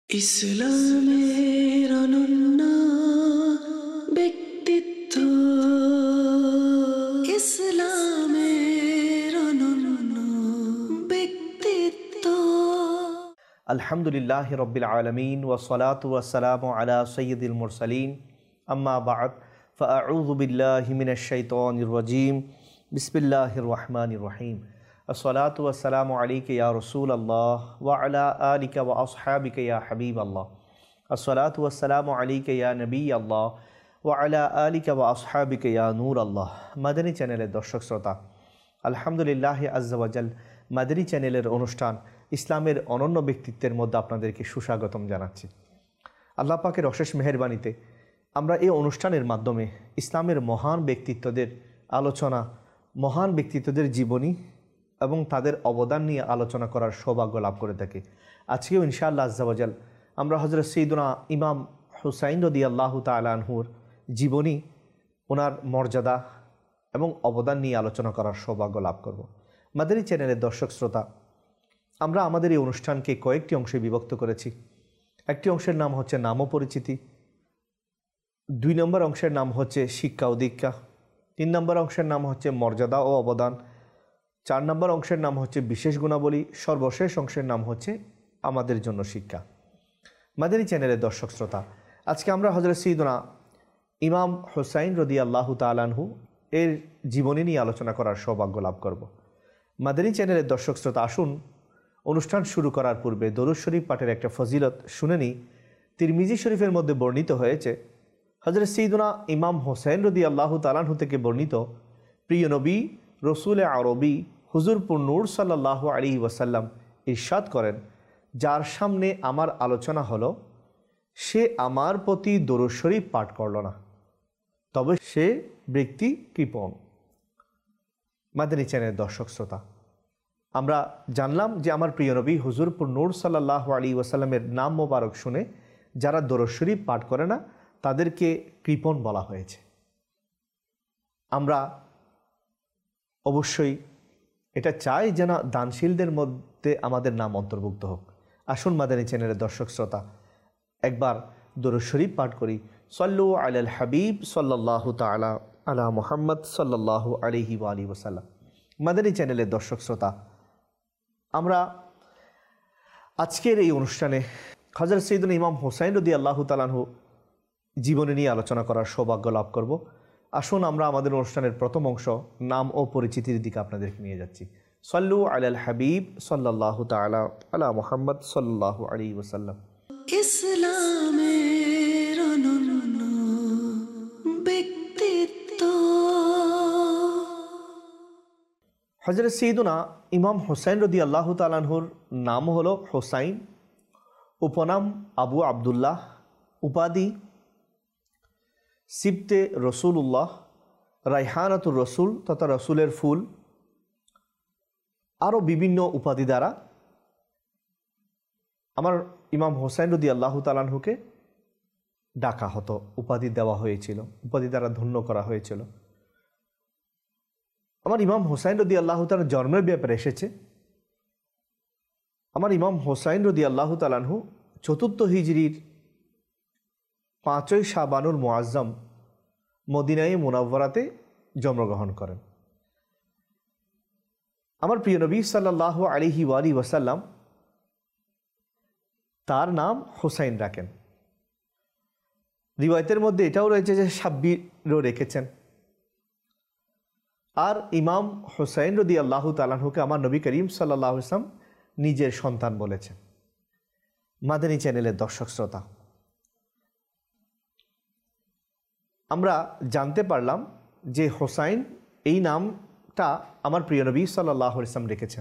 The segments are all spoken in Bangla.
ইসলামের অনন্য ব্যক্তিত্ব, ইসলামের অনন্য ব্যক্তিত্ব। আলহামদুলিল্লাহি রাব্বিল আলামিন ওয়াসসালাতু ওয়াসসালামু আলা সাইয়্যিদিল মুরসালিন আম্মা বা'দ ফাআউযু বিল্লাহি মিনাশ শাইতানির রাজীম বিসমিল্লাহির রহমানির রহিম আসসালাতু ওয়াসসালামু আলাইকা ইয়া রাসূলাল্লাহ ওয়া আলা আলিকা ওয়া আসহাবিকা ইয়া হাবিবাল্লাহ আসসালাতু ওয়াসসালামু আলাইকা ইয়া নবিয়াল্লাহ ওয়া আলা আলিকা ওয়া আসহাবিকা ইয়া নূরাল্লাহ। মাদানী চ্যানেলের দর্শক শ্রোতা, আলহামদুলিল্লাহি আযজা ওয়া জাল মাদানী চ্যানেলের অনুষ্ঠান ইসলামের অনন্য ব্যক্তিত্বের মধ্যে আপনাদেরকে সুস্বাগতম জানাচ্ছি। আল্লাহ পাকের অশেষ মেহেরবানিতে আমরা এই অনুষ্ঠানের মাধ্যমে ইসলামের মহান ব্যক্তিত্বদের আলোচনা, মহান ব্যক্তিত্বদের জীবনী এবং তাদের অবদান নিয়ে আলোচনা করার সৌভাগ্য লাভ করে থাকি। আজকেও ইনশাআল্লাহ আযজা ওয়া জাল আমরা হযরত সাইয়্যিদুনা ইমাম হুসাইন রাদিয়াল্লাহু তাআলা আনহুর জীবনী, ওনার মর্যাদা এবং অবদান নিয়ে আলোচনা করার সৌভাগ্য লাভ করব। মাদানী চ্যানেলের দর্শক শ্রোতা, আমরা আমাদের এই অনুষ্ঠানকে কয়েকটি অংশে বিভক্ত করেছি। একটি অংশের নাম হচ্ছে নাম ও পরিচিতি, 2 নম্বর অংশের নাম হচ্ছে শিক্ষা ও দীক্ষা, 3 নম্বর অংশের নাম হচ্ছে মর্যাদা ও অবদান, 4 নম্বর অংশের নাম হচ্ছে বিশেষ গুণাবলী, সর্বশেষ অংশের নাম হচ্ছে আমাদের জন্য শিক্ষা। মাদানী চ্যানেলের দর্শক শ্রোতা, আজকে আমরা হযরত সাইয়্যিদুনা ইমাম হুসাইন রাদিয়াল্লাহু তাআলা আনহু এর জীবনী নিয়ে আলোচনা করার সৌভাগ্য লাভ করব। মাদানী চ্যানেলের দর্শক শ্রোতা, আসুন অনুষ্ঠান শুরু করার পূর্বে দরুদ শরীফ পাঠের একটা ফজিলত শুনে নিই। তিরমিজি শরীফের মধ্যে বর্ণিত হয়েছে, হযরত সাইয়্যিদুনা ইমাম হুসাইন রাদিয়াল্লাহু তাআলা আনহু থেকে বর্ণিত, প্রিয় নবী রসুল আরবি হুজুর নূর সাল্লাল্লাহু আলাইহি ওয়াসাল্লাম ইরশাদ করেন, যার সামনে আমার আলোচনা হলো সে আমার প্রতি দরুদ শরীফ পাঠ করল না, তবে সে ব্যক্তি কৃপণ। মাদানী চ্যানেলের দর্শক শ্রোতা, আমরা জানলাম যে আমার প্রিয় নবী হুজুর নূর সাল্লাল্লাহু আলাইহি ওয়াসাল্লামের নাম মোবারক শুনে যারা দরুদ শরীফ পাঠ করে না তাদেরকে কৃপণ বলা হয়েছে। আমরা অবশ্যই এটা চাই যেন দানশীলদের মধ্যে আমাদের নাম অন্তর্ভুক্ত হোক। আসুন মাদানী চ্যানেলের দর্শক শ্রোতা, একবার দরুদ শরীফ পাঠ করি। সল্লু আলাল হাবিব সাল্লাল্লাহু তাআলা আলা মুহাম্মদ সাল্লাল্লাহু আলাইহি ওয়া আলিহি ওয়াসাল্লাম। মাদানী চ্যানেলের দর্শক শ্রোতা, আমরা আজকের এই অনুষ্ঠানে হযরত সাইয়্যিদুনা ইমাম হুসাইন রাদিয়াল্লাহু তাআলা আনহু জীবনী নিয়ে আলোচনা করার সৌভাগ্য লাভ করব। আসুন আমরা আমাদের অনুষ্ঠানের প্রথম অংশ নাম ও পরিচিতির দিকে আপনাদেরকে নিয়ে যাচ্ছি। সল্লু আলাল হাবিব সাল্লাল্লাহু তাআলা আলা মুহাম্মদ সাল্লাল্লাহু আলাইহি ওয়াসাল্লাম। ইসলামের অনন্য ব্যক্তিত্ব। হযরত সাইয়্যিদুনা ইমাম হুসাইন রাদিয়াল্লাহু তাআলা আনহুর নাম হলো হুসাইন, উপনাম আবু আবদুল্লাহ, উপাধি সিবতে রসুল্লাহ, রাইহানাতুর রসুল তথা রসুলের ফুল, আরও বিভিন্ন উপাধি দ্বারা আমার ইমাম হুসাইন রাদিয়াল্লাহু তাআলা আনহুকে ডাকা হতো, উপাধি দেওয়া হয়েছিল, উপাধি দ্বারা ধন্য করা হয়েছিল। আমার ইমাম হুসাইন রাদিয়াল্লাহু তাআলা জন্মের ব্যাপারে এসেছে, আমার ইমাম হুসাইন রাদিয়াল্লাহু তাআলা আনহু 4th হিজরির 5ই শাবানুল মুআজ্জম মদিনায়ে মুনাওয়ারাতে জন্মগ্রহণ করেন। আমার প্রিয় নবী সাল্লাল্লাহু আলাইহি ওয়া আলিহি ওয়াসাল্লাম তার নাম হুসাইন রাখেন। রিওয়ায়াতের মধ্যে এটাও রয়েছে যে সাব্বিরও রেখেছেন। আর ইমাম হুসাইন রাদিয়াল্লাহু তাআলা আনহুকে আমার নবী করিম সাল্লাল্লাহু আলাইহি ওয়াসাল্লাম নিজের সন্তান বলেছেন। মাদানী চ্যানেলের দর্শক শ্রোতা, আমরা জানতে পারলাম যে হুসাইন এই নামটা আমার প্রিয় নবী সাল্লাল্লাহু আলাইহি ওয়াসাল্লাম রেখেছেন।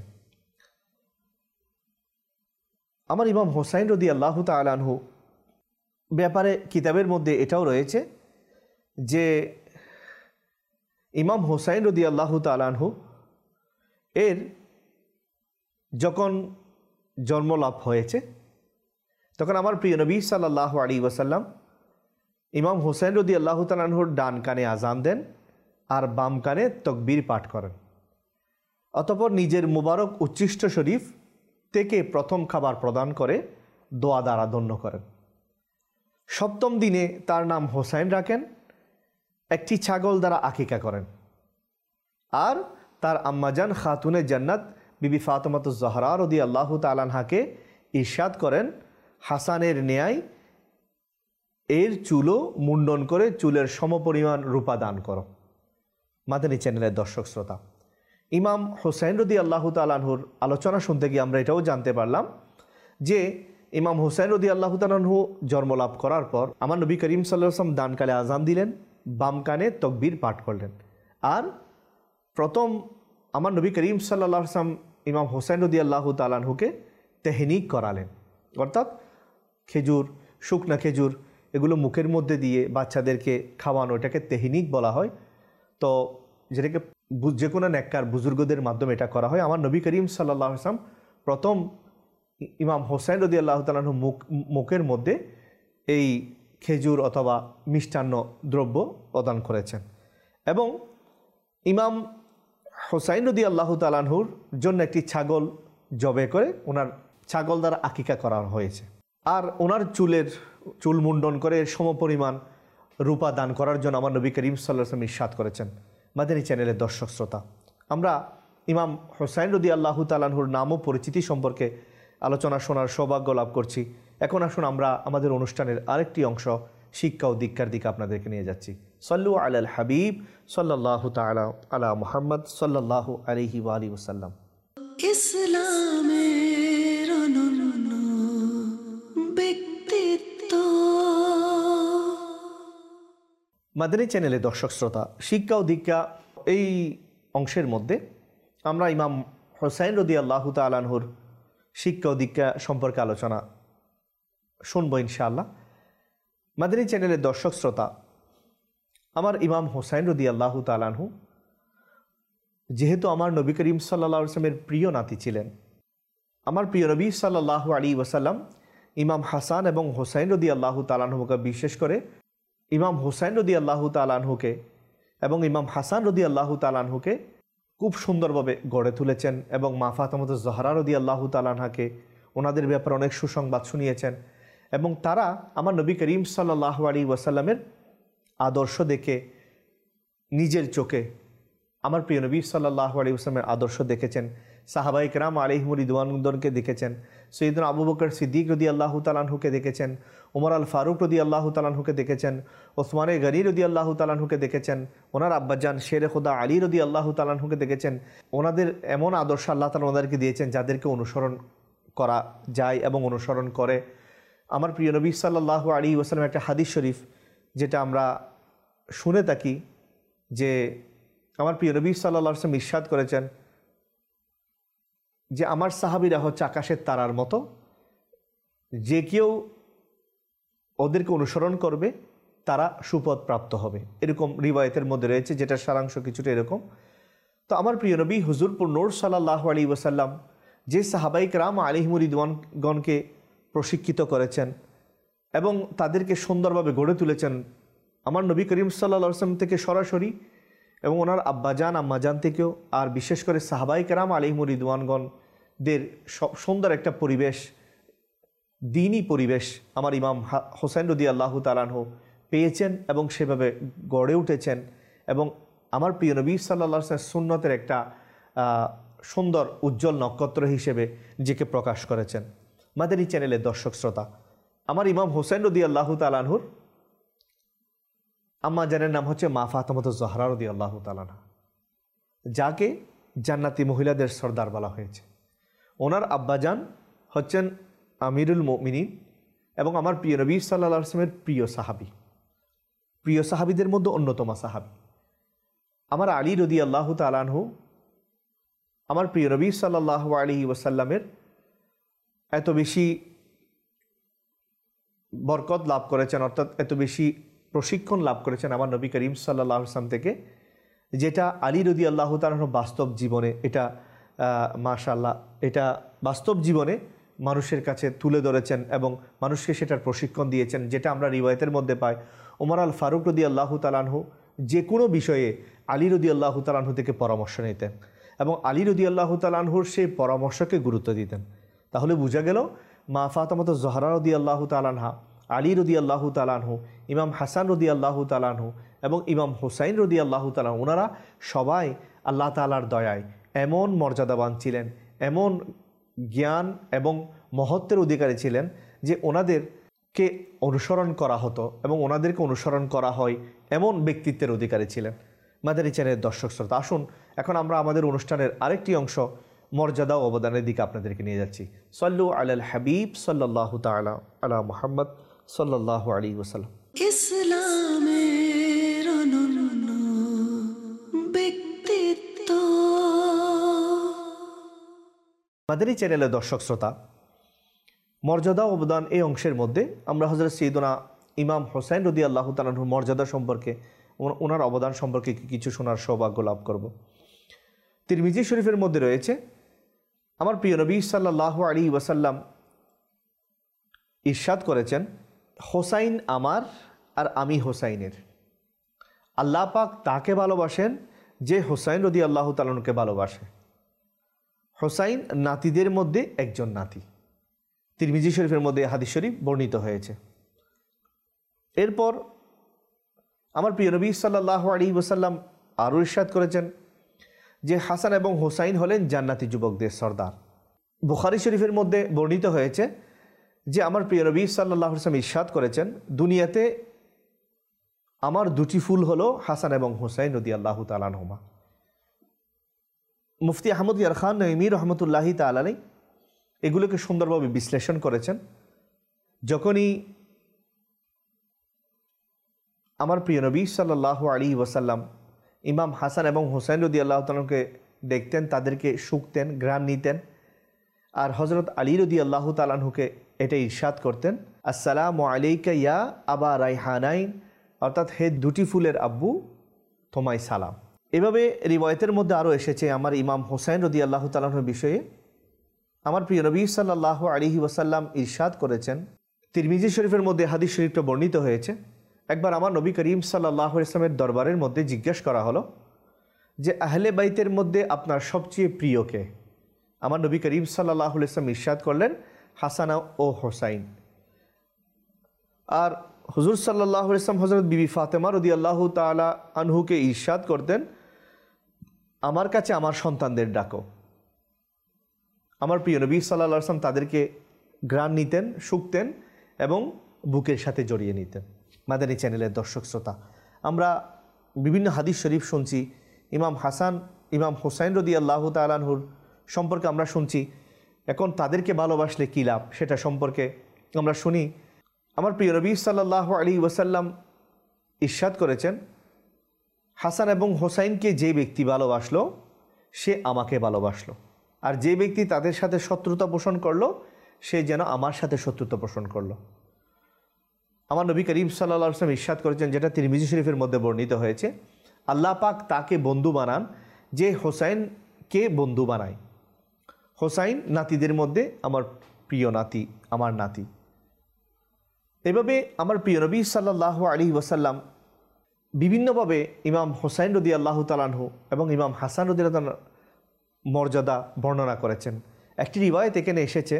আমার ইমাম হুসাইন রাদিয়াল্লাহু তাআলা আনহু ব্যাপারে কিতাবের মধ্যে এটাও রয়েছে যে ইমাম হুসাইন রাদিয়াল্লাহু তাআলা আনহু এর যখন জন্মলাভ হয়েছে তখন আমার প্রিয় নবী সাল্লাল্লাহু আলাইহি ওয়াসাল্লাম ইমাম হুসাইন রাদিয়াল্লাহু তাআলা আনহুর ডান কানে আজান দেন আর বাম কানে তাকবীর পাঠ করেন। অতঃপর নিজের মুবারক উচ্ছিষ্ট শরীফ থেকে প্রথম খাবার প্রদান করে দোয়া দ্বারা ধন্য করেন। সপ্তম দিনে তার নাম হোসাইন রাখেন, একটি ছাগল দ্বারা আকিকা করেন। আর তার আম্মাজান খাতুনে জান্নাত বিবি ফাতেমাতুজ জহরা রাদিয়াল্লাহু তাআলা আনহাকে ইরশাদ করেন, হাসানের ন্যায় এর চুলও মুন্ডন করে চুলের সমপরিমাণ রূপা দান করো। মাদানী চ্যানেলের দর্শক শ্রোতা, ইমাম হোসাইন রাদিয়াল্লাহু তাআলা আনহুর আলোচনা শুনতে গিয়ে আমরা এটাও জানতে পারলাম যে ইমাম হোসাইন রাদিয়াল্লাহু তাআলা আনহু জন্মলাভ করার পর আমার নবী করিম সাল্লাল্লাহু আলাইহি ওয়াসাল্লাম ডান কানে আজান দিলেন, বাম কানে তাকবীর পাঠ করলেন। আর প্রথম আমার নবী করিম সাল্লাল্লাহু আলাইহি ওয়াসাল্লাম ইমাম হোসাইন রাদিয়াল্লাহু তাআলা আনহুকে তেহনিক করালেন, অর্থাৎ খেজুর, শুকনা খেজুর এগুলো মুখের মধ্যে দিয়ে বাচ্চাদেরকে খাওয়ানো, এটাকে তেহনিক বলা হয়। তো যেটাকে যে কোনো নেককার বুজুর্গদের মাধ্যমে এটা করা হয়। আমার নবী করিম সাল্লাল্লাহু আলাইহি ওয়াসাল্লাম প্রথম ইমাম হোসাইন রাদিয়াল্লাহু তাআলা আনহু মুখের মধ্যে এই খেজুর অথবা মিষ্টান্ন দ্রব্য প্রদান করেছেন এবং ইমাম হোসাইন রাদিয়াল্লাহু তাআলা আনহুর জন্য একটি ছাগল জবে করে ওনার ছাগল দ্বারা আকিকা করা হয়েছে। আর ওনার চুল মুন্ডন করে সমপরিমাণ রূপা দান করার জন্য আমার নবী করিম সাল্লাল্লাহু আলাইহি ওয়াসাল্লাম ইরশাদ করেছেন। মাদানী চ্যানেলের দর্শক শ্রোতা, আমরা ইমাম হোসাইন রাদিয়াল্লাহু তাআলা আনহুর নাম ও পরিচিতি সম্পর্কে আলোচনা শোনার সৌভাগ্য লাভ করছি। এখন আসুন আমরা আমাদের অনুষ্ঠানের আরেকটি অংশ শিক্ষা ও দীক্ষার দিকে আপনাদেরকে নিয়ে যাচ্ছি। সল্লু আলাল হাবিব সাল্লাল্লাহু তাআলা আলা মুহাম্মদ সাল্লাল্লাহু আলাইহি ওয়া আলিহি ওয়াসাল্লাম। ইসলামের অনন্য ব্যক্তিত্ব। মাদানী চ্যানেলে দর্শক শ্রোতা, শিক্ষা ও দীক্ষা এই অংশের মধ্যে আমরা ইমাম হোসাইন রাদিয়াল্লাহু তাআলা আনহুর শিক্ষা ও দীক্ষা সম্পর্কে আলোচনা শুনবো ইনশাআল্লাহ। মাদানী চ্যানেলের দর্শক শ্রোতা, আমার ইমাম হোসাইন রাদিয়াল্লাহু তাআলা আনহু যেহেতু আমার নবী করিম সাল্লাল্লাহু আলাইহি ওয়াসাল্লামের প্রিয় নাতি ছিলেন, আমার প্রিয় নবী সাল্লাল্লাহু আলাইহি ওয়াসাল্লাম ইমাম হাসান এবং হোসাইন রাদিয়াল্লাহু তাআলা আনহুকে, বিশেষ করে ইমাম হোসাইন রাদিয়াল্লাহু তাআলা আনহুকে এবং ইমাম হাসান রাদিয়াল্লাহু তাআলা আনহুকে খুব সুন্দরভাবে গড়ে তুলেছেন এবং মা ফাতেমাতুজ জহরা রাদিয়াল্লাহু তাআলা আনহাকে ওনাদের ব্যাপারে অনেক সুসংবাদ শুনিয়েছেন এবং তারা আমার নবী করিম সাল্লাল্লাহু আলাইহি ওয়াসাল্লামের আদর্শ দেখে নিজের চোখে আমার প্রিয় নবী সাল্লাল্লাহু আলাইহি ওয়াসাল্লামের আদর্শ দেখেছেন, সাহাবায়ে কেরাম আলাইহিমুর রিদওয়ানুদ্দৌনকে দেখেছেন, সৈয়দনা আবু বকর সিদ্দিক রাদিয়াল্লাহু তাআলা আনহুকে দেখেছেন, ওমর আল ফারুক রাদিয়াল্লাহু তাআলা আনহুকে দেখেছেন, ওসমানে গনি রাদিয়াল্লাহু তাআলা আনহুকে দেখেছেন, ওনার আব্বাজান শেরে খোদা আলী রাদিয়াল্লাহু তাআলা আনহুকে দেখেছেন। ওনাদের এমন আদর্শ আল্লাহ তাআলা ওনাদেরকে দিয়েছেন যাদেরকে অনুসরণ করা যায় এবং অনুসরণ করে। আমার প্রিয় নবী সাল্লাল্লাহু আলাইহি ওয়াসাল্লাম একটা হাদিস শরীফ যেটা আমরা শুনে থাকি যে আমার প্রিয় নবী সাল্লাল্লাহু আলাইহি ওয়াসাল্লাম ইরশাদ করেছেন যে আমার সাহাবীরা হচ্ছে আকাশের তারার মতো, যে কেউ ওদেরকে অনুসরণ করবে তারা সুপথ প্রাপ্ত হবে। এরকম রিওয়ায়াতের মধ্যে রয়েছে, যেটার সারাংশ কিছুটা এরকম। তো আমার প্রিয় নবী হুজুরপুর নূর সাল্লাল্লাহু আলাইহি ওয়াসাল্লাম যে সাহাবায়ে কেরাম আলাইহিমুর রিদওয়ানগণকে প্রশিক্ষিত করেছেন এবং তাদেরকে সুন্দরভাবে গড়ে তুলেছেন, আমার নবী করিম সাল্লাল্লাহু আলাইহি ওয়াসাল্লাম থেকে সরাসরি এবং ওনার আব্বাজান আম্মাজান থেকেও, আর বিশেষ করে সাহাবায়ে কেরাম আলাইহিমুর রিদওয়ানগণদের সুন্দর একটা পরিবেশ, দ্বীনি পরিবেশ আমার ইমাম হোসাইন রাদিয়াল্লাহু তাআলা আনহু পেয়েছেন এবং সেভাবে গড়ে উঠেছেন এবং আমার প্রিয় নবী সাল্লাল্লাহু আলাইহি ওয়াসাল্লাম সুন্নতের একটা সুন্দর উজ্জ্বল নক্ষত্র হিসেবে নিজেকে প্রকাশ করেছেন। মাদানী চ্যানেলের দর্শক শ্রোতা, আমার ইমাম হোসাইন রাদিয়াল্লাহু তাআলা আনহুর আম্মা জানের নাম হচ্ছে মা ফাতেমাতুজ জহরা রাদিয়াল্লাহু তাআলা আনহা, যাকে জান্নাতি মহিলাদের সর্দার বলা হয়েছে। ওনার আব্বাজান হচ্ছেন আমিরুল মুমিনিন এবং আমার প্রিয় নবী সাল্লাল্লাহু আলাইহি ওয়াসাল্লামের প্রিয় সাহাবীদের মধ্যে অন্যতম সাহাবী। আমার আলী রাদিয়াল্লাহু তাআলা আনহু আমার প্রিয় নবী সাল্লাল্লাহু আলাইহি ওয়াসাল্লামের এত বেশি বরকত লাভ করেছেন, অর্থাৎ এত বেশি প্রশিক্ষণ লাভ করেছেন আমার নবী করিম সাল্লাল্লাহু আলাইহি ওয়াসাল্লাম থেকে, যেটা আলী রাদিয়াল্লাহু তাআলা আনহু বাস্তব জীবনে এটা মাশাআল্লাহ এটা বাস্তব জীবনে মানুষের কাছে তুলে ধরেছেন এবং মানুষকে সেটার প্রশিক্ষণ দিয়েছেন, যেটা আমরা রিওয়ায়াতের মধ্যে পাই। ওমর আল ফারুক রাদিয়াল্লাহু তাআলা আনহু যে কোনো বিষয়ে আলী রাদিয়াল্লাহু তাআলা আনহু থেকে পরামর্শ নিতেন এবং আলী রাদিয়াল্লাহু তাআলা আনহুর সেই পরামর্শকে গুরুত্ব দিতেন। তাহলে বোঝা গেল মা ফাতেমা জোহরা রাদিয়াল্লাহু তাআলা আনহা, আলী রাদিয়াল্লাহু তাআলা আনহু, ইমাম হাসান রাদিয়াল্লাহু তাআলা আনহু এবং ইমাম হুসাইন রাদিয়াল্লাহু তাআলা, ওনারা সবাই আল্লাহ তাআলার দয়ায় এমন মর্যাদাবান ছিলেন, এমন জ্ঞান এবং মহত্বের অধিকারী ছিলেন যে ওনাদেরকে অনুসরণ করা হতো এবং ওনাদেরকে অনুসরণ করা হয় এমন ব্যক্তিত্বের অধিকারী ছিলেন। মাদানী চ্যানেলের দর্শক শ্রোতা, আসুন এখন আমরা আমাদের অনুষ্ঠানের আরেকটি অংশ মর্যাদা ও অবদানের দিকে আপনাদেরকে নিয়ে যাচ্ছি। সল্লু আলাল হাবিব সাল্লাল্লাহু তাআলা আলা মুহাম্মদ সাল্লাল্লাহু আলাইহি ওয়াসাল্লাম। ইসলামের অনন্য ব্যক্তিত্ব। মাদানী চ্যানেলের দর্শক শ্রোতা, মর্যাদা ও অবদান এই অংশের মধ্যে আমরা হযরত সাইয়্যিদুনা ইমাম হোসাইন রাদিয়াল্লাহু তাআলা আনহুর মর্যাদা সম্পর্কে, ওনার অবদান সম্পর্কে কিছু শোনার সৌভাগ্য লাভ করব। তিরমিজি শরীফের মধ্যে রয়েছে, আমার প্রিয় নবী সাল্লাল্লাহু আলাইহি ওয়াসাল্লাম ইরশাদ করেছেন, হোসাইন আমার আর আমি হোসাইনের। আল্লাহ পাক তাকে ভালোবাসেন যে হোসাইন রাদিয়াল্লাহু তাআলা আনহুকে ভালোবাসে। হোসাইন নাতিদের মধ্যে একজন নাতি। তিরমিজি শরীফের মধ্যে হাদিস শরীফ বর্ণিত হয়েছে। এরপর আমার প্রিয় নবী সাল্লাল্লাহু আলাইহি ওয়াসাল্লাম আরও ইরশাদ করেছেন যে হাসান এবং হোসাইন হলেন জান্নাতি যুবকদের সর্দার। বুখারী শরীফের মধ্যে বর্ণিত হয়েছে যে আমার প্রিয় নবী সাল্লাল্লাহু আলাইহি ওয়াসাল্লাম ইরশাদ করেছেন, দুনিয়াতে আমার দুটি ফুল হলো হাসান এবং হোসাইন রাদিয়াল্লাহু তাআলা আনহুমা। মুফতি আহমদ ইয়ার খান নঈমী রহমতুল্লাহি তাআলা আলাইহি এগুলোকে সুন্দরভাবে বিশ্লেষণ করেছেন। যখনই আমার প্রিয় নবী সাল্লাল্লাহু আলাইহি ওয়াসাল্লাম ইমাম হাসান এবং হোসাইন রাদিয়াল্লাহু তাআলাকে দেখতেন, তাদেরকে শুকতেন, ঘ্রাণ নিতেন, আর হযরত আলী রাদিয়াল্লাহু তাআলা আনহুকে এটা ইরশাদ করতেন, আসসালামু আলাইকা ইয়া আবা রাইহানাইন, অর্থাৎ হে দুটি ফুলের আব্বু, তোমায় সালাম। এভাবে রিওয়ায়াতের মধ্যে আরও এসেছে আমার ইমাম হোসাইন রাদিয়াল্লাহু তাআলা আনহুর বিষয়ে আমার প্রিয় নবী সাল্লাল্লাহু আলাইহি ওয়াসাল্লাম ইরশাদ করেছেন। তিরমিজি শরীফের মধ্যে হাদিস শরীফটা বর্ণিত হয়েছে, একবার আমার নবী করিম সাল্লাল্লাহু আলাইহি ওয়াসাল্লামের দরবারের মধ্যে জিজ্ঞেস করা হলো যে আহলে বাইতের মধ্যে আপনার সবচেয়ে প্রিয় কে? আমার নবী করিম সাল্লাল্লাহু আলাইহি ওয়াসাল্লাম ইরশাদ করলেন, হাসান ও হোসাইন। আর হুজুর সাল্লাল্লাহু আলাইহি ওয়াসাল্লাম হযরত বিবি ফাতেমা রাদিয়াল্লাহু তাআলা আনহুকে ইরশাদ করতেন, আমার কাছে আমার সন্তানদের ডাকো। আমার প্রিয় নবী সাল্লাল্লাহু আলাইহি ওয়াসাল্লাম তাদেরকে ঘ্রাণ নিতেন, শুকতেন এবং বুকের সাথে জড়িয়ে নিতেন। মাদানী চ্যানেলের দর্শক শ্রোতা, আমরা বিভিন্ন হাদিস শরীফ শুনছি, ইমাম হাসান ইমাম হোসাইন রাদিয়াল্লাহু তাআলা আনহুর সম্পর্কে আমরা শুনছি। এখন তাদেরকে ভালোবাসলে কী লাভ সেটা সম্পর্কে আমরা শুনি। আমার প্রিয় নবী সাল্লাল্লাহু আলাইহি ওয়াসাল্লাম ইরশাদ করেছেন, হাসান এবং হোসাইনকে যে ব্যক্তি ভালোবাসলো সে আমাকে ভালোবাসলো, আর যে ব্যক্তি তাদের সাথে শত্রুতা পোষণ করলো সে যেন আমার সাথে শত্রুতা পোষণ করলো। আমার নবী করিম সাল্লাল্লাহু আলাইহি ওয়াসাল্লাম ইরশাদ করেছেন, যেটা তিরমিজি শরীফের মধ্যে বর্ণিত হয়েছে, আল্লাহ পাক তাকে বন্ধু বানান যে হোসাইনকে বন্ধু বানায়। হোসাইন নাতিদের মধ্যে আমার প্রিয় নাতি, আমার নাতি। এভাবে আমার প্রিয় নবী সাল্লাল্লাহু আলাইহি ওয়াসাল্লাম বিভিন্নভাবে ইমাম হোসাইন রাদিয়াল্লাহু তাআলা আনহু এবং ইমাম হাসান রাদিয়াল্লাহু তাআলা মর্যাদা বর্ণনা করেছেন। একটি রিওয়ায়াত এখানে এসেছে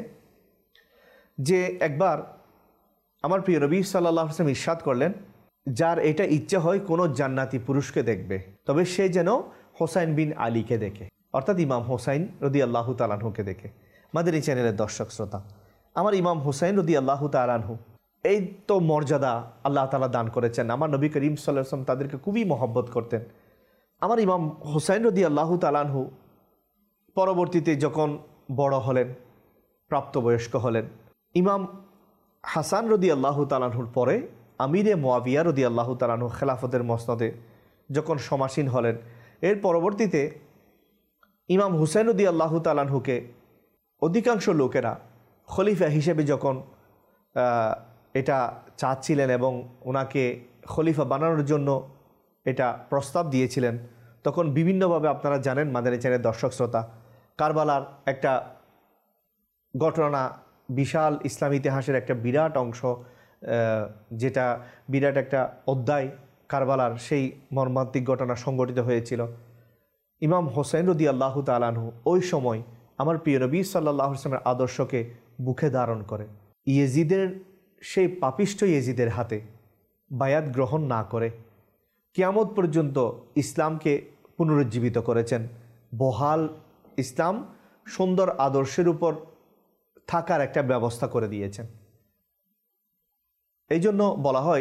যে একবার আমার প্রিয় নবী সাল্লাল্লাহু আলাইহি ওয়াসাল্লাম ইরশাদ করলেন, যার এটা ইচ্ছা হয় কোনো জান্নাতি পুরুষকে দেখবে, তবে সে যেন হোসাইন বিন আলীকে দেখে, অর্থাৎ ইমাম হোসাইন রাদিয়াল্লাহু তাআলা আনহুকে দেখে। মাদানী চ্যানেলের দর্শক শ্রোতা, আমার ইমাম হোসাইন রাদিয়াল্লাহু তাআলা আনহু এই তো মর্যাদা আল্লাহ তাআলা দান করেছেন। আমার নবী করিম সাল্লাল্লাহু আলাইহি ওয়াসাল্লাম তাদেরকে খুবই মহব্বত করতেন। আমার ইমাম হোসাইন রাদিয়াল্লাহু তাআলা আনহু পরবর্তীতে যখন বড় হলেন, প্রাপ্তবয়স্ক হলেন, ইমাম হাসান রাদিয়াল্লাহু তাআলা আনহুর পরে আমিরে মুআবিয়া রাদিয়াল্লাহু তাআলা আনহু খেলাফতের মসনদে যখন সমাসীন হলেন, এর পরবর্তীতে ইমাম হুসাইন রাদিয়াল্লাহু তাআলা আনহুকে অধিকাংশ লোকেরা খলিফা হিসেবে যখন এটা চাচ্ছিলেন এবং ওনাকে খলিফা বানানোর জন্য এটা প্রস্তাব দিয়েছিলেন, তখন বিভিন্নভাবে আপনারা জানেন মাদানী চ্যানেলের দর্শক শ্রোতা, কারবালার একটা ঘটনা, বিশাল ইসলাম ইতিহাসের একটা বিরাট অংশ, যেটা বিরাট একটা অধ্যায় কারবালার, সেই মর্মান্তিক ঘটনা সংঘটিত হয়েছিল। ইমাম হোসাইন রাদিয়াল্লাহু তাআলা আনহু ওই সময় আমার প্রিয় নবী সাল্লাল্লাহু আলাইহি ওয়াসাল্লামের আদর্শকে বুকে ধারণ করে ইয়েজিদের সেই পাপিষ্ঠ ইয়েজিদের হাতে বায়াত গ্রহণ না করে কিয়ামত পর্যন্ত ইসলামকে পুনরুজ্জীবিত করেছেন। বহাল ইসলাম সুন্দর আদর্শের উপর থাকার একটা ব্যবস্থা করে দিয়েছেন। এই জন্য বলা হয়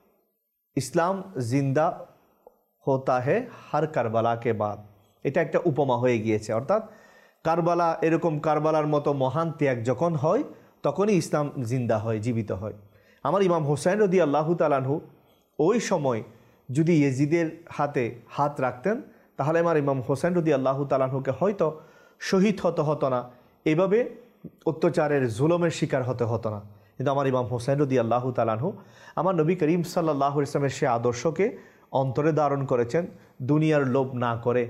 ইসলাম জিন্দা হোতা হে হার কারবালা কে বাদ। এটা একটা উপমা হয়ে গিয়েছে, অর্থাৎ কারবালা, এরকম কারবালার মতো মহান ত্যাগ যখন হয় তখনই ইসলাম জিন্দা হয়, জীবিত হয়। আমার ইমাম হোসেন রাদিয়াল্লাহু তাআলা আনহু ওই সময় যদি ইয়েজিদের হাতে হাত রাখতেন তাহলে আমার ইমাম হোসেন রাদিয়াল্লাহু তাআলা আনহুকে হয়তো শহীদ হতো না, এভাবে অত্যাচারের জুলুমের শিকার হতো না। কিন্তু আমার ইমাম হোসেন রাদিয়াল্লাহু তাআলা আনহু আমার নবী করিম সাল্লাল্লাহু আলাইহি ওয়াসাল্লামের সে আদর্শকে অন্তরে ধারণ করেছেন। দুনিয়ার লোভ না করে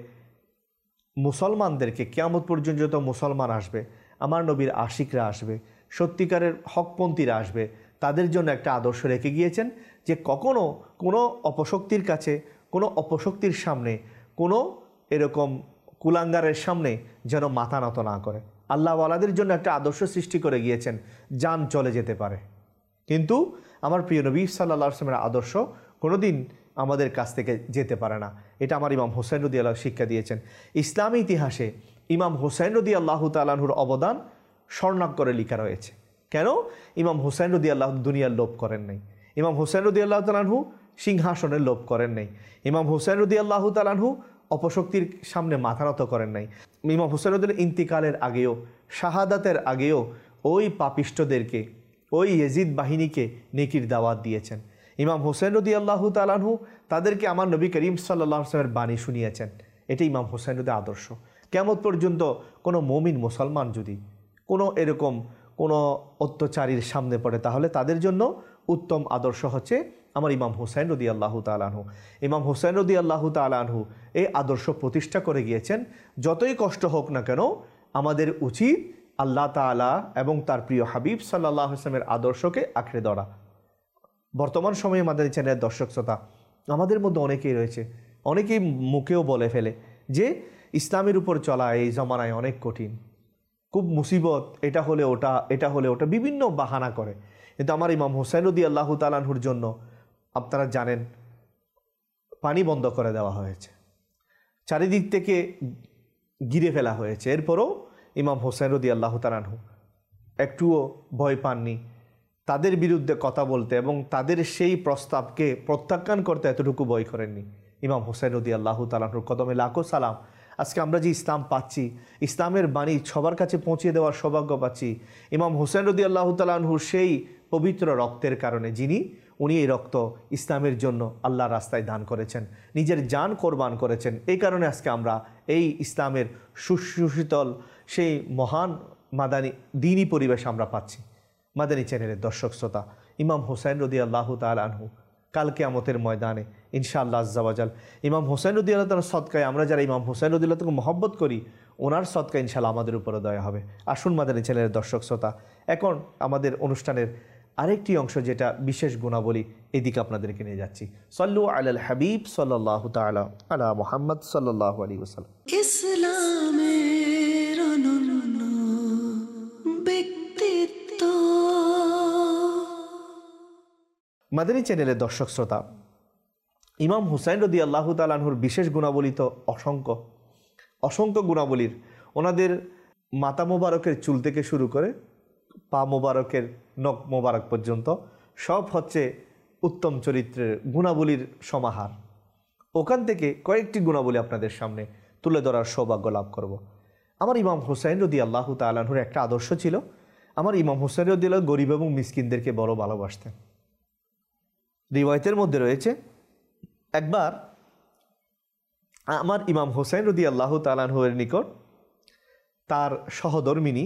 মুসলমানদেরকে, কিয়ামত পর্যন্ত যত মুসলমান আসবে, আমার নবীর আশিকরা আসবে, সত্যিকারের হকপন্থীরা আসবে, তাদের জন্য একটা আদর্শ রেখে গিয়েছেন যে কখনো কোনো অপশক্তির কাছে, কোনো অপশক্তির সামনে, কোনো এরকম কুলাঙ্গারের সামনে যেন মাথা নত না করে। আল্লাহওয়ালাদের জন্য একটা আদর্শ সৃষ্টি করে গিয়েছেন, জান চলে যেতে পারে কিন্তু আমার প্রিয় নবী সাল্লাল্লাহু আলাইহি ওয়াসাল্লামের আদর্শ কোনোদিন আমাদের কাছ থেকে যেতে পারে না। এটা আমার ইমাম হোসেন রাদিয়াল্লাহু শিক্ষা দিয়েছেন। ইসলামী ইতিহাসে ইমাম হোসেন রাদিয়াল্লাহু তাআলা আনহুর অবদান স্বর্ণাক্ষরে লেখা রয়েছে। কেন? ইমাম হোসেন রাদিয়াল্লাহু দুনিয়ার লোভ করেন নাই। ইমাম হোসেন রাদিয়াল্লাহু তাআলা আনহু সিংহাসনের লোভ করেন নাই। ইমাম হোসেন রাদিয়াল্লাহু তাআলা আনহু অপশক্তির সামনে মাথা নত করেন নাই। ইমাম হোসেন রাদিয়াল্লাহু ইন্তিকালের আগেও, শাহাদাতের আগেও ওই পাপিষ্টদেরকে, ওই ইয়েজিদ বাহিনীকে নেকির দাওয়াত দিয়েছেন। ইমাম হোসেন রাদিয়াল্লাহু তাআলা আনহু তাদেরকে আমার নবী করিম সাল্লাল্লাহু আলাইহি ওয়াসাল্লামের বাণী শুনিয়েছেন। এটি ইমাম হোসেন রাদিয়াল্লাহু আদর্শ। কিয়ামত পর্যন্ত কোনো মুমিন মুসলমান যদি কোনো এরকম কোনো অত্যাচারীর সামনে পড়ে তাহলে তাদের জন্য উত্তম আদর্শ হচ্ছে আমার ইমাম হোসেন রাদিয়াল্লাহু তাআলা আনহু। ইমাম হোসেন রাদিয়াল্লাহু তাআলা আনহু এই আদর্শ প্রতিষ্ঠা করে গিয়েছেন। যতই কষ্ট হোক না কেন আমাদের উচিত আল্লাহ তাআলা এবং তার প্রিয় হাবিব সাল্লাল্লাহু আলাইহি ওয়াসাল্লামের আদর্শকে আঁকড়ে ধরা। বর্তমান সময়ে মাদানী চ্যানেলের দর্শক শ্রোতা, আমাদের মধ্যে অনেকেই রয়েছে, অনেকেই মুখেও বলে ফেলে যে ইসলামের উপর চলা এই জমানায় অনেক কঠিন, খুব মুসিবত, এটা হলে ওটা, এটা হলে ওটা, বিভিন্ন বাহানা করে। কিন্তু আমার ইমাম হোসেন রাদিয়াল্লাহু তাআলা আনহুর জন্য আপনারা জানেন পানি বন্ধ করে দেওয়া হয়েছে, চারিদিক থেকে ঘিরে ফেলা হয়েছে, এরপরও ইমাম হোসেন রাদিয়াল্লাহু তাআলা আনহু একটুও ভয় পাননি তাদের বিরুদ্ধে কথা বলতে এবং তাদের সেই প্রস্তাবকে প্রত্যাখ্যান করতে এতটুকু ভয় করেননি। ইমাম হোসেন রাদিয়াল্লাহু তাআলা আনহুর কদমে লাখো সালাম। আজকে আমরা যে ইসলাম পাচ্ছি, ইসলামের বাণী সবার কাছে পৌঁছে দেওয়ার সৌভাগ্য পাচ্ছি ইমাম হোসেন রাদিয়াল্লাহু তাআলা আনহুর সেই পবিত্র রক্তের কারণে, উনি এই রক্ত ইসলামের জন্য আল্লাহর রাস্তায় দান করেছেন, নিজের জান কোরবান করেছেন। এই কারণে আজকে আমরা এই ইসলামের সুশীতল সেই মহান মাদানী দ্বীনি পরিবেশ আমরা পাচ্ছি। মাদানী চ্যানেলের দর্শক শ্রোতা, ইমাম হোসেন রাদিয়াল্লাহু তাআলা আনহু কাল কিয়ামতের ময়দানে ইনশাআল্লাহ আজ্জা ওয়া জাল ইমাম হোসেন রাদিয়াল্লাহু তাআলার সদকায় আমরা যারা ইমাম হোসেন রাদিয়াল্লাহু তাআলাকে মহব্বত করি, ওনার সদকায় ইনশাআল্লাহ আমাদের উপরে দয়া হবে। আসুন মাদানী চ্যানেলের দর্শক শ্রোতা, এখন আমাদের অনুষ্ঠানের আরেকটি অংশ যেটা বিশেষ গুণাবলী, এদিকে আপনাদেরকে নিয়ে যাচ্ছি। সাল্লু আলাল হাবিব সাল্লাল্লাহু তাআলা আলা মুহাম্মদ সাল্লাল্লাহু আলাইহি ওয়াসাল্লাম। ইসলামের অনন্য ব্যক্তিত্ব। মাদানী চ্যানেলের দর্শক শ্রোতা, ইমাম হুসাইন রাদিয়াল্লাহু তাআলা আনহুর বিশেষ গুণাবলী তো অসংখ্য গুণাবলীর। ওনাদের মাথা মোবারকের চুল থেকে শুরু করে পা মোবারকের নখ মোবারক পর্যন্ত সব হচ্ছে উত্তম চরিত্রের গুণাবলীর সমাহার। ওখান থেকে কয়েকটি গুণাবলী আপনাদের সামনে তুলে ধরার সৌভাগ্য লাভ করব। আমার ইমাম হুসাইন রাদিয়াল্লাহু তাআলা আনহুর একটা আদর্শ ছিল, আমার ইমাম হুসাইন রাদিয়াল্লাহু গরিব এবং মিসকিনদেরকে বড় ভালোবাসতেন। রিওয়ায়াতের মধ্যে রয়েছে একবার আমার ইমাম হুসাইন রাদিয়াল্লাহু তাআলা আনহুর নিকট তার সহধর্মিনী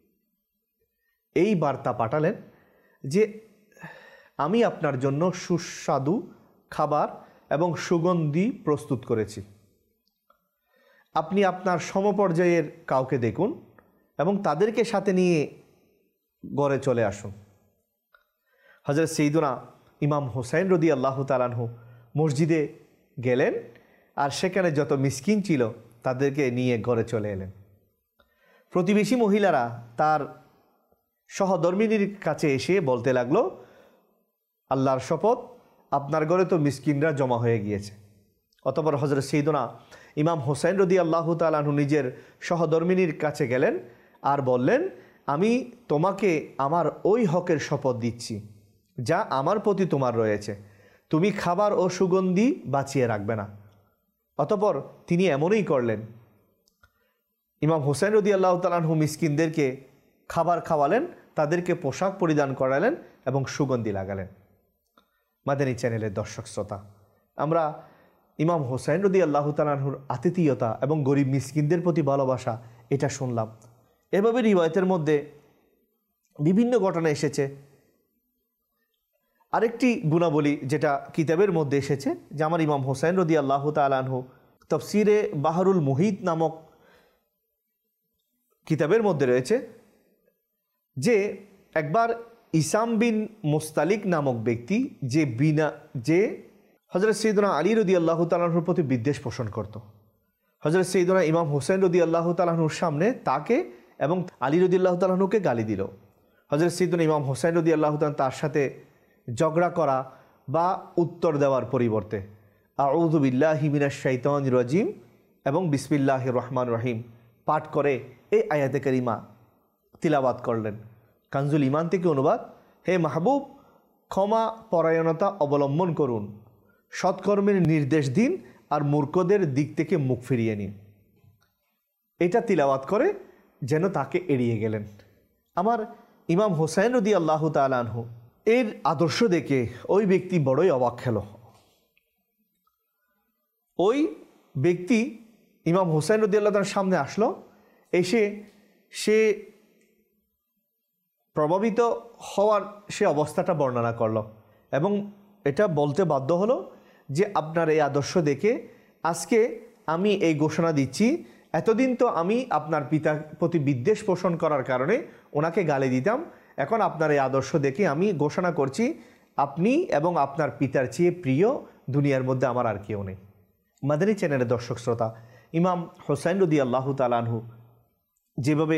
এই বার্তা পাঠালেন যে আমি আপনার জন্য সুস্বাদু খাবার এবং সুগন্ধি প্রস্তুত করেছি, আপনি আপনার সমপর্যায়ের কাউকে দেখুন এবং তাদেরকে সাথে নিয়ে ঘরে চলে আসুন। হযরত সাইয়্যিদুনা ইমাম হুসাইন রাদিয়াল্লাহু তাআলা আনহু মসজিদে গেলেন আর সেখানে যত মিসকিন ছিল তাদেরকে নিয়ে ঘরে চলে এলেন। প্রতিবেশী মহিলারা তার সহধর্মিনীর কাছে এসে বলতে লাগলো, আল্লাহর শপথ, আপনার ঘরে তো মিসকিনরা জমা হয়ে গিয়েছে। অতঃপর হযরত সাইয়েদনা ইমাম হোসেন রাদিয়াল্লাহু তাআলা আনহু নিজের সহধর্মিনীর কাছে গেলেন আর বললেন, আমি তোমাকে আমার ওই হকের শপথ দিচ্ছি যা আমার প্রতি তোমার রয়েছে, তুমি খাবার ও সুগন্ধি বাঁচিয়ে রাখবে না। অতঃপর তিনি এমনই করলেন। ইমাম হোসেন রাদিয়াল্লাহু তাআলা আনহু মিসকিনদেরকে খাবার খাওয়ালেন, তাদেরকে পোশাক পরিধান করালেন এবং সুগন্ধি লাগালেন। মাদানী চ্যানেলের দর্শক শ্রোতা, আমরা ইমাম হোসেন রাদিয়াল্লাহু তাআলা আনহুর আতিথেয়তা এবং গরিব মিসকিনদের প্রতি ভালোবাসা এটা শুনলাম। এভাবে রিওয়ায়াতের মধ্যে বিভিন্ন ঘটনা এসেছে। আরেকটি গুণাবলী যেটা কিতাবের মধ্যে এসেছে, যে আমার ইমাম হোসেন রাদিয়াল্লাহু তাআলা আনহু তাফসিরে বাহরুল মুহিত নামক কিতাবের মধ্যে রয়েছে যে একবার ইসাম বিন মুস্তালিক নামক ব্যক্তি যে হযরত সাইয়েদনা আলী রাদিয়াল্লাহু তাআলা আনহুর প্রতি বিদ্বেষ পোষণ করত, হযরত সাইয়েদনা ইমাম হোসেন রাদিয়াল্লাহু তাআলা আনহুর সামনে তাকে এবং আলী রাদিয়াল্লাহু তাআলা আনহুকে গালি দিল। হযরত সাইয়েদনা ইমাম হোসেন রাদিয়াল্লাহু তাআলা তার সাথে ঝগড়া করা বা উত্তর দেওয়ার পরিবর্তে আউযু বিল্লাহি মিনাশ শাইতানির রাজিম এবং বিসমিল্লাহির রহমানির রহিম পাঠ করে এই আয়াতে কারিমা তিলাওয়াত করলেন। কানজুল ঈমান থেকে অনুবাদ, হে মাহবুব, ক্ষমা পরায়ণতা অবলম্বন করুন, সৎকর্মের নির্দেশ দিন আর মূর্খদের দিক থেকে মুখ ফিরিয়ে নিন। এটা তিলাওয়াত করে যেন তাকে এড়িয়ে গেলেন। আমার ইমাম হোসেন রাদিয়াল্লাহু তাআলা আনহু এর আদর্শ দেখে ওই ব্যক্তি বড়ই অবাক খেল। ওই ব্যক্তি ইমাম হোসেন রাদিয়াল্লাহু তাআলার সামনে আসলো, এসে সে প্রভাবিত হওয়ার সে অবস্থাটা বর্ণনা করলো এবং এটা বলতে বাধ্য হলো যে আপনার এই আদর্শ দেখে আজকে আমি এই ঘোষণা দিচ্ছি, এতদিন তো আমি আপনার পিতার প্রতি বিদ্বেষ পোষণ করার কারণে ওনাকে গালি দিতাম, এখন আপনার এই আদর্শ দেখে আমি ঘোষণা করছি আপনি এবং আপনার পিতার চেয়ে প্রিয় দুনিয়ার মধ্যে আমার আর কেউ নেই। মাদানী চ্যানেলের দর্শক শ্রোতা, ইমাম হোসেন রাদিয়াল্লাহু তাআলা আনহু যেভাবে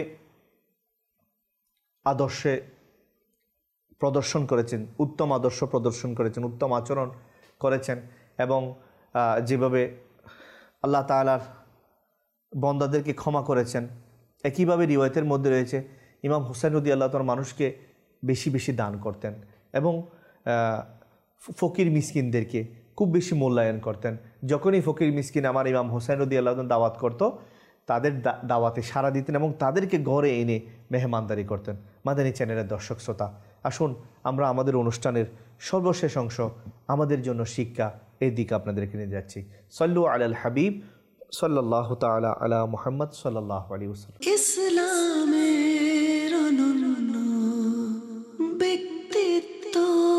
আদর্শে প্রদর্শন করেছেন, উত্তম আদর্শ প্রদর্শন করেছেন, উত্তম আচরণ করেছেন এবং যেভাবে আল্লাহ তাআলার বন্দাদেরকে ক্ষমা করেছেন, একইভাবে রিওয়ায়াতের মধ্যে রয়েছে ইমাম হোসেন রাদিয়াল্লাহু তাআলা মানুষকে বেশি বেশি দান করতেন এবং ফকির মিসকিনদেরকে খুব বেশি মূল্যায়ন করতেন। যখনই ফকির মিসকিন আমার ইমাম হোসেন রাদিয়াল্লাহু তাআলা দাওয়াত করত, তাদের দাওয়াতে সাড়া দিতেন এবং তাদেরকে ঘরে এনে মেহমানদারি করতেন। মাদানী চ্যানেলের দর্শক শ্রোতা, আসুন আমরা আমাদের অনুষ্ঠানের সর্বশেষ অংশ আমাদের জন্য শিক্ষা এই দিকে আপনাদেরকে নিয়ে যাচ্ছি। সল্লু আলাল হাবিব সাল্লাল্লাহু তাআলা আলা মুহাম্মদ সাল্লাল্লাহু আলাইহি ওয়াসাল্লাম। ইসলামের অনন্য ব্যক্তিত্ব।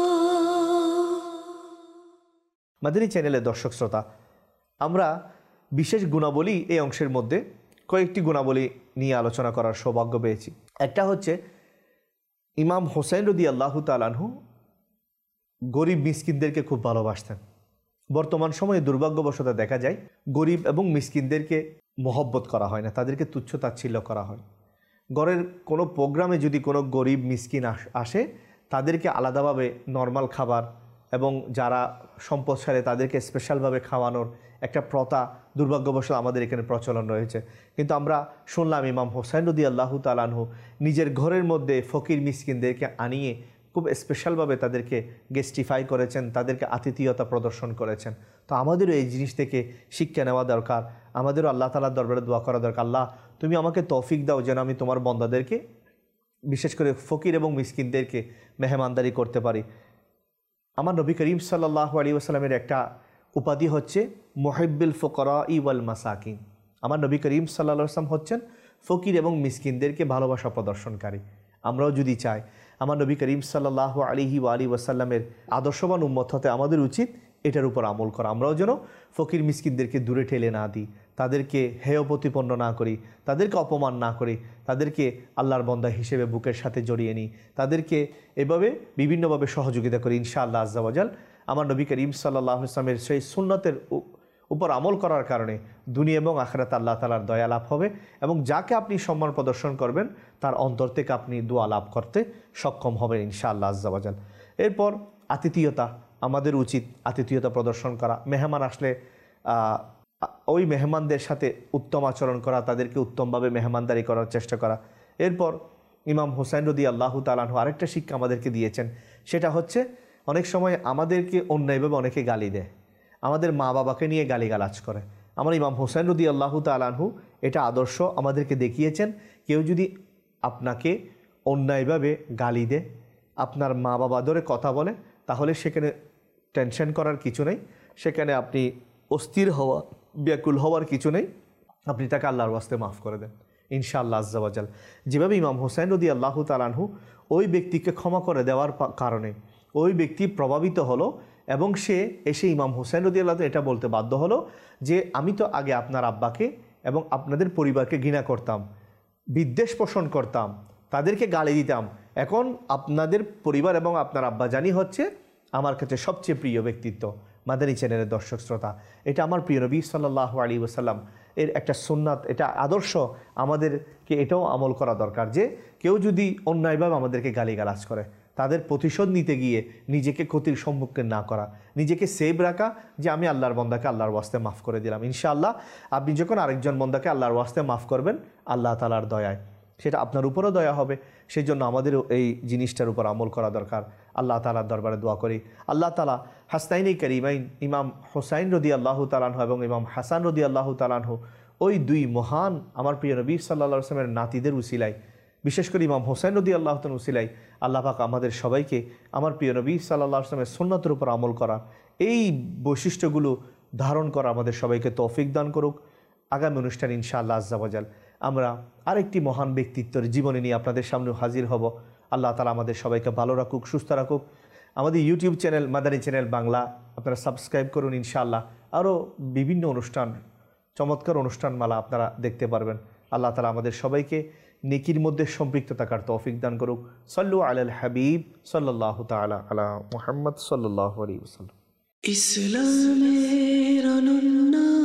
মাদানী চ্যানেলের দর্শক শ্রোতা, আমরা বিশেষ গুণাবলী এই অংশের মধ্যে কয়েকটি গুণাবলী নিয়ে আলোচনা করার সৌভাগ্য পেয়েছি। একটা হচ্ছে ইমাম হোসেন রাদিয়াল্লাহু তাআলা আনহু গরিব মিসকিনদেরকে খুব ভালোবাসতেন। বর্তমান সময়ে দুর্ভাগ্যবশত দেখা যায় গরিব এবং মিসকিনদেরকে মহব্বত করা হয় না, তাদেরকে তুচ্ছ তাচ্ছিল্য করা হয়। ঘরের কোনো প্রোগ্রামে যদি কোনো গরিব মিসকিন আসে, তাদেরকে আলাদাভাবে নর্মাল খাবার এবং যারা সম্পদশালী তাদেরকে স্পেশালভাবে খাওয়ানোর একটা প্রথা দুর্ভাগ্যবশত আমাদের এখানে প্রচলন রয়েছে। কিন্তু আমরা শুনলাম ইমাম হোসেন রাদিয়াল্লাহু তাআলা আনহু নিজের ঘরের মধ্যে ফকির মিসকিনদেরকে আনিয়ে খুব স্পেশালভাবে তাদেরকে গেস্টিফাই করেছেন, তাদেরকে আতিথেয়তা প্রদর্শন করেছেন। তো আমাদেরও এই জিনিস থেকে শিক্ষা নেওয়া দরকার, আমাদেরও আল্লাহ তাআলার দরবারে দোয়া করা দরকার, আল্লাহ তুমি আমাকে তৌফিক দাও যেন আমি তোমার বান্দাদেরকে বিশেষ করে ফকির এবং মিসকিনদেরকে মেহমানদারি করতে পারি। আমার নবী করিম সাল্লাল্লাহু আলাইহি ওয়াসাল্লামের একটা উপাধি হচ্ছে মুহিব্বুল ফুকারা ওয়াল মাসাকিন। আমার নবী করিম সাল্লাল্লাহু আলাইহি ওয়াসাল্লাম হচ্ছেন ফকির এবং মিসকিনদেরকে ভালোবাসা প্রদর্শনকারী। আমরাও যদি চাই আমার নবী করিম সাল্লাল্লাহু আলাইহি ওয়াসাল্লামের আদর্শবান উম্মত হতে, আমাদের উচিত এটার উপর আমল করা। আমরাও যেন ফকির মিসকিনদেরকে দূরে ঠেলে না দিই, তাদেরকে হেয় প্রতিপন্ন না করি, তাদেরকে অপমান না করি, তাদেরকে আল্লাহর বান্দা হিসেবে বুকের সাথে জড়িয়ে নিই, তাদেরকে এভাবে বিভিন্নভাবে সহযোগিতা করি। ইনশাআল্লাহ আজ্জা ওয়া জাল আমার নবী করিম সাল্লাল্লাহু আলাইহি ওয়াসাল্লামের সেই সুন্নতের উপর আমল করার কারণে দুনিয়া এবং আখিরাতে আল্লাহ তাআলার দয়া লাভ হবে এবং যাকে আপনি সম্মান প্রদর্শন করবেন তার অন্তর থেকে আপনি দোয়া লাভ করতে সক্ষম হবেন ইনশাআল্লাহ আজ্জা ওয়া জাল। এরপর আতিথেয়তা, আমাদের উচিত আতিথেয়তা প্রদর্শন করা। মেহমান আসলে ওই মেহমানদের সাথে উত্তম আচরণ করা, তাদেরকে উত্তমভাবে মেহমানদারি করার চেষ্টা করা। এরপর ইমাম হুসাইন রাদিয়াল্লাহু তাআলা আনহু আরেকটা শিক্ষা আমাদেরকে দিয়েছেন, সেটা হচ্ছে অনেক সময় আমাদেরকে অন্যায়ভাবে অনেকে গালি দেয়, আমাদের মা বাবাকে নিয়ে গালিগালাজ করে। আমার ইমাম হুসাইন রাদিয়াল্লাহু তাআলা আনহু এটা আদর্শ আমাদেরকে দেখিয়েছেন। কেউ যদি আপনাকে অন্যায়ভাবে গালি দেয়, আপনার মা বাবা ধরে কথা বলে, তাহলে সেখানে টেনশন করার কিছু নেই, সেখানে আপনি অস্থির হওয়া ব্যাকুল হওয়ার কিছু নেই, আপনি তাকে আল্লাহর ওয়াস্তে মাফ করে দেন ইনশাআল্লাহ আজ্জা ওয়া জাল। যেভাবে ইমাম হুসাইন রাদিয়াল্লাহু তাআলা আনহু ওই ব্যক্তিকে ক্ষমা করে দেওয়ার কারণে ওই ব্যক্তি প্রভাবিত হলো এবং সে এসে ইমাম হুসাইন রাদিয়াল্লাহু তাআলা এটা বলতে বাধ্য হলো যে আমি তো আগে আপনার আব্বাকে এবং আপনাদের পরিবারকে ঘৃণা করতাম, বিদ্বেষ পোষণ করতাম, তাদেরকে গালি দিতাম, এখন আপনাদের পরিবার এবং আপনার আব্বাজানি হচ্ছে আমার কাছে সবচেয়ে প্রিয় ব্যক্তিত্ব। মাদানী চ্যানেলের দর্শক শ্রোতা, এটা আমার প্রিয় নবী সাল্লাল্লাহু আলাইহি ওয়াসাল্লাম এর একটা সুন্নাত, এটা আদর্শ, আমাদেরকে এটাও আমল করা দরকার যে কেউ যদি অন্যায়ভাবে আমাদেরকে গালিগালাজ করে, তাদের প্রতিশোধ নিতে গিয়ে নিজেকে ক্ষতির সম্মুখীন না করা, নিজেকে সেভ রাখা যে আমি আল্লাহর বান্দাকে আল্লাহর ওয়াস্তে মাফ করে দিলাম। ইনশাআল্লাহ আপনি যখন আরেকজন বান্দাকে আল্লাহর ওয়াস্তে মাফ করবেন আল্লাহ তাআলার দয়ায় সেটা আপনার উপরও দয়া হবে। সেই জন্য আমাদেরও এই জিনিসটার উপর আমল করা দরকার। আল্লাহ তাআলার দরবারে দোয়া করি আল্লাহ তাআলা হাসনাইনি কারিমাইন ইমাম হুসাইন রাদিয়াল্লাহু তাআলা আনহু এবং ইমাম হাসান রাদিয়াল্লাহু তাআলা আনহু ওই দুই মহান আমার প্রিয় নবী সাল্লাল্লাহু আলাইহি ওয়াসাল্লামের নাতিদের উসিলায়, বিশেষ করে ইমাম হুসাইন রাদিয়াল্লাহু তাআলা উসিলায় আল্লাহ পাক আমাদের সবাইকে আমার প্রিয় নবী সাল্লাল্লাহু আলাইহি ওয়াসাল্লামের সুন্নাতের উপর আমল করা, এই বৈশিষ্ট্যগুলো ধারণ করা আমাদের সবাইকে তৌফিক দান করুক। আগামী অনুষ্ঠান ইনশাআল্লাহ আজ্জা ওয়া জাল আমরা আরেকটি মহান ব্যক্তিত্বের জীবনী নিয়ে আপনাদের সামনে হাজির হব। আল্লাহ তাআলা আমাদের সবাইকে ভালো রাখুক, সুস্থ রাখুক। আমাদের YouTube channel Madani channel Bangla আপনারা সাবস্ক্রাইব করুন ইনশাআল্লাহ। আরও বিভিন্ন অনুষ্ঠান, চমৎকার অনুষ্ঠানমালা আপনারা দেখতে পারবেন। আল্লাহ তাআলা আমাদের সবাইকে নেকির মধ্যে সম্পৃক্ত থাকার তৌফিক দান করুক। সাল্লু আলাল হাবিব সাল্লাল্লাহু তাআলা আলা মুহাম্মদ সাল্লাল্লাহু আলাইহি ওয়াসাল্লাম। ইসলামের অনন্য